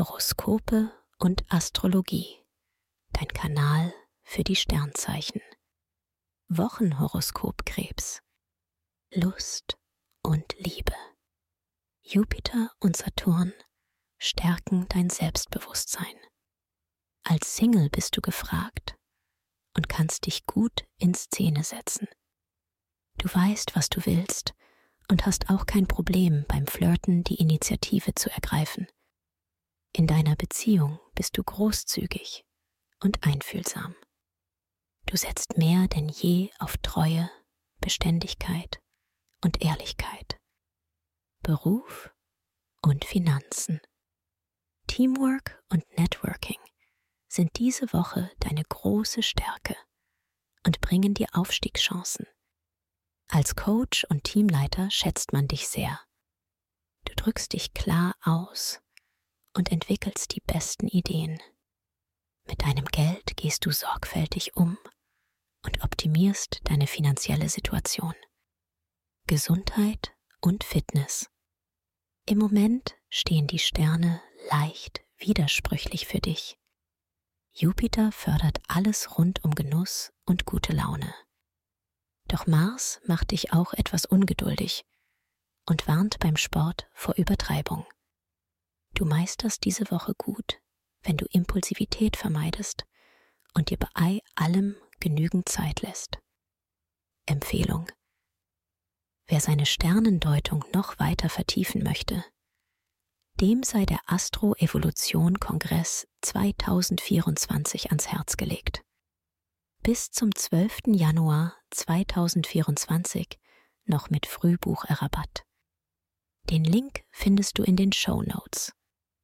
Horoskope und Astrologie, dein Kanal für die Sternzeichen. Wochenhoroskop Krebs. Lust und Liebe. Jupiter und Saturn stärken dein Selbstbewusstsein. Als Single bist du gefragt und kannst dich gut in Szene setzen. Du weißt, was du willst und hast auch kein Problem beim Flirten, die Initiative zu ergreifen. In deiner Beziehung bist du großzügig und einfühlsam. Du setzt mehr denn je auf Treue, Beständigkeit und Ehrlichkeit. Beruf und Finanzen. Teamwork und Networking sind diese Woche deine große Stärke und bringen dir Aufstiegschancen. Als Coach und Teamleiter schätzt man dich sehr. Du drückst dich klar aus und entwickelst die besten Ideen. Mit deinem Geld gehst du sorgfältig um und optimierst deine finanzielle Situation. Gesundheit und Fitness. Im Moment stehen die Sterne leicht widersprüchlich für dich. Jupiter fördert alles rund um Genuss und gute Laune. Doch Mars macht dich auch etwas ungeduldig und warnt beim Sport vor Übertreibung. Du meisterst diese Woche gut, wenn du Impulsivität vermeidest und dir bei allem genügend Zeit lässt. Empfehlung: Wer seine Sternendeutung noch weiter vertiefen möchte, dem sei der Astro-Evolution-Kongress 2024 ans Herz gelegt. Bis zum 12. Januar 2024 noch mit Frühbucherrabatt. Den Link findest du in den Shownotes.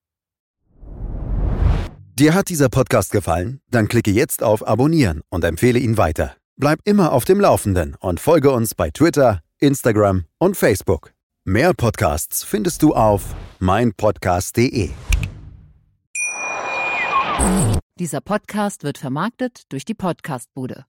Dir hat dieser Podcast gefallen? Dann klicke jetzt auf Abonnieren und empfehle ihn weiter. Bleib immer auf dem Laufenden und folge uns bei Twitter, Instagram und Facebook. Mehr Podcasts findest du auf meinpodcast.de. Dieser Podcast wird vermarktet durch die Podcast-Bude.